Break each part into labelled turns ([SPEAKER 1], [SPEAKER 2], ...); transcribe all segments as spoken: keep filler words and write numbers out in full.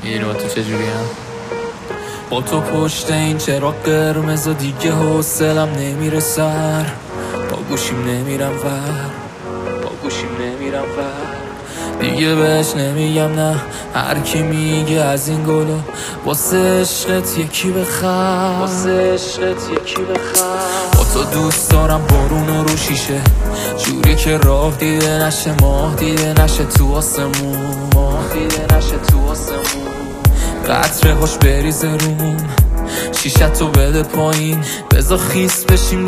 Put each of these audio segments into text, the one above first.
[SPEAKER 1] میدونی تو چجوری هم با تو پشت این چراغ قرمز و دیگه حوصلم نمیره سر، با گوشیم نمیرم ور، با گوشیم نمیرم ور، دیگه بهش نمیگم نه. هر کی میگه از این گلا واسه عشقت یکی بخر، واسه عشقت یکی بخر. با تو دوست دارم بارون و رو شیشه، جوری که راه دیده نشه، ماه دیده نشه تو آسمون، ماه دیده نشه تو آسمون. قطره هاش بریزه روم، شیشه تو بده پایین، بذار خیس بشیم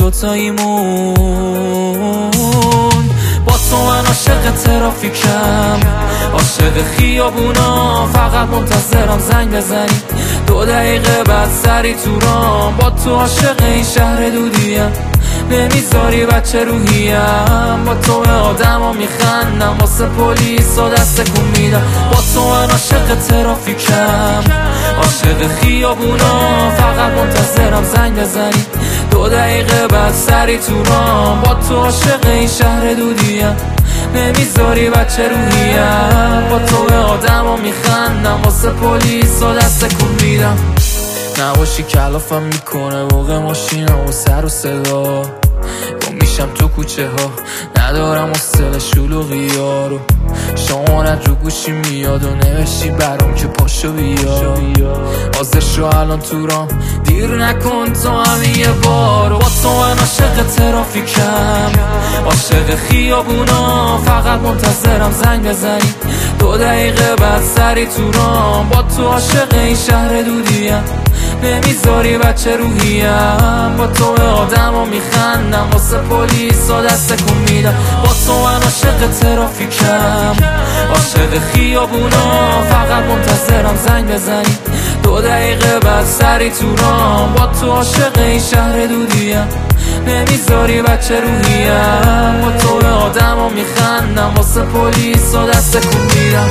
[SPEAKER 1] دوتاییمون. با تو من عاشق ترافیکم، عاشق خیابونا، فقط منتظرم زنگ بزنی دو دقیقه بعد سری تو رام. با تو عاشق این شهر دودیم، نمیذاری بچه روحیم. با تو به آدم ها میخندم، واسه پلیس و دست کن میدم. با تو من عاشق ترافیکم، عاشق خیابونا، فقط منتظرم زنگ بزنی دو دقیقه بعد سری تو رام. با تو عاشق این شهر دودیم، نمیذاری بچه روحیم. با تو به آدم ها میخندم، واسه پلیس و دست کن میدم. نباشی کلافم میکنه بوق ماشینم و سر و صدا، گم میشم تو کوچه ها، ندارم حوصله شلوغی ها رو. شمارت رو گوشی میاد و نوشتی برام که پاشو بیا. حاضر شو الان تو رام، دیر نکن تو همین یه بار. با تو من عاشق ترافیکم، عاشق خیابونا، فقط منتظرم زنگ بزنی دو دقیقه بعد سری تو رام. با تو عاشق این شهر دودیم، نمیذاری بچه روحیم. با تو به آدم ها میخندم، واسه پلیس و دست کن میدم. با تو من عاشق ترافیکم، عاشق خیابونا، فقط منتظرم زنگ بزنی دو دقیقه بعد سری تو رام. با تو عاشق این شهر دودیم، نمیذاری بچه روحیم. با تو به آدم ها میخندم، واسه پلیس و دست کن میدم.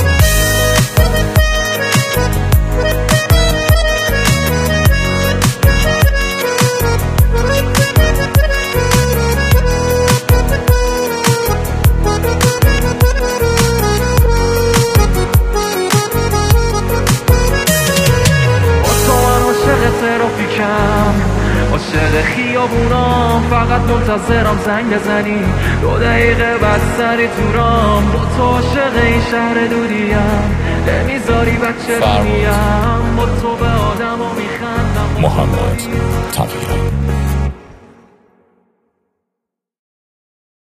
[SPEAKER 1] عاشق خیابونا، فقط منتظرم زنگ بزنی دو دقیقه بعد سری تو رام. با تو عاشق این شهر دودیم، نمیذاری بچه روحیم. با تو به آدم ها میخندم.
[SPEAKER 2] محمد تغییران.